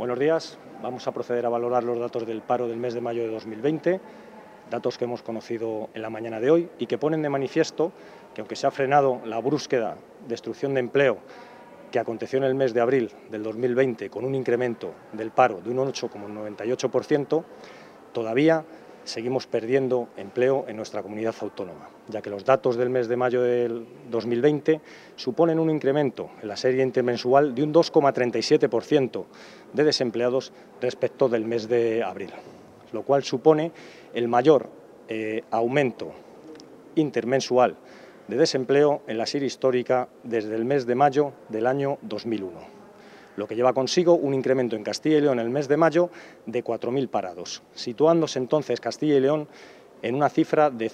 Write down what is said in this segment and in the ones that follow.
Buenos días. Vamos a proceder a valorar los datos del paro del mes de mayo de 2020, datos que hemos conocido en la mañana de hoy y que ponen de manifiesto que, aunque se ha frenado la brusca destrucción de empleo que aconteció en el mes de abril del 2020 con un incremento del paro de un 8,98%, todavía seguimos perdiendo empleo en nuestra comunidad autónoma, ya que los datos del mes de mayo del 2020 suponen un incremento en la serie intermensual de un 2,37% de desempleados respecto del mes de abril, lo cual supone el mayor aumento intermensual de desempleo en la serie histórica desde el mes de mayo del año 2001. Lo que lleva consigo un incremento en Castilla y León en el mes de mayo de 4.000 parados, situándose entonces Castilla y León en una cifra de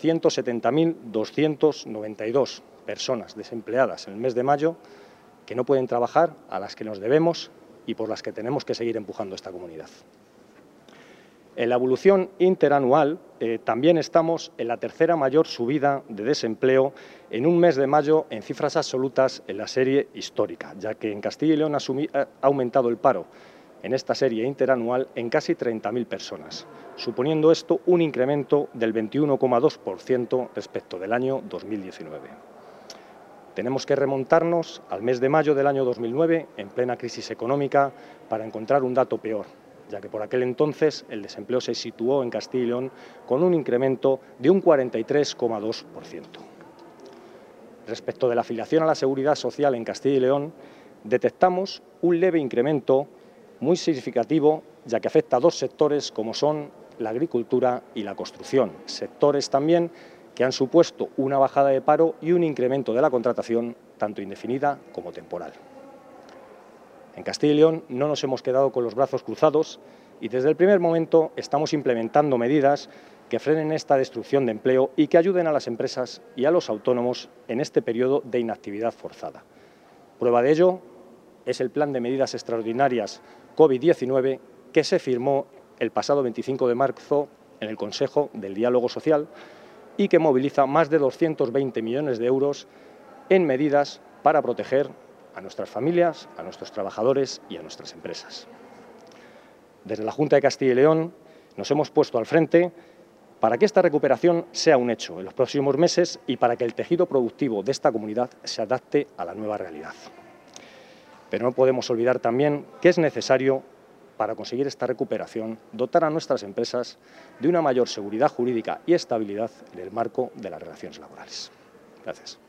170.292 personas desempleadas en el mes de mayo que no pueden trabajar, a las que nos debemos y por las que tenemos que seguir empujando esta comunidad. En la evolución interanual también estamos en la tercera mayor subida de desempleo en un mes de mayo en cifras absolutas en la serie histórica, ya que en Castilla y León ha aumentado el paro en esta serie interanual en casi 30.000 personas, suponiendo esto un incremento del 21,2% respecto del año 2019. Tenemos que remontarnos al mes de mayo del año 2009, en plena crisis económica, para encontrar un dato peor, ya que por aquel entonces el desempleo se situó en Castilla y León con un incremento de un 43,2%. Respecto de la afiliación a la Seguridad Social en Castilla y León, detectamos un leve incremento muy significativo, ya que afecta a dos sectores como son la agricultura y la construcción, sectores también que han supuesto una bajada de paro y un incremento de la contratación, tanto indefinida como temporal. En Castilla y León no nos hemos quedado con los brazos cruzados y desde el primer momento estamos implementando medidas que frenen esta destrucción de empleo y que ayuden a las empresas y a los autónomos en este periodo de inactividad forzada. Prueba de ello es el Plan de Medidas Extraordinarias COVID-19 que se firmó el pasado 25 de marzo en el Consejo del Diálogo Social y que moviliza más de 220 millones de euros en medidas para proteger a nuestras familias, a nuestros trabajadores y a nuestras empresas. Desde la Junta de Castilla y León nos hemos puesto al frente para que esta recuperación sea un hecho en los próximos meses y para que el tejido productivo de esta comunidad se adapte a la nueva realidad. Pero no podemos olvidar también que es necesario, para conseguir esta recuperación, dotar a nuestras empresas de una mayor seguridad jurídica y estabilidad en el marco de las relaciones laborales. Gracias.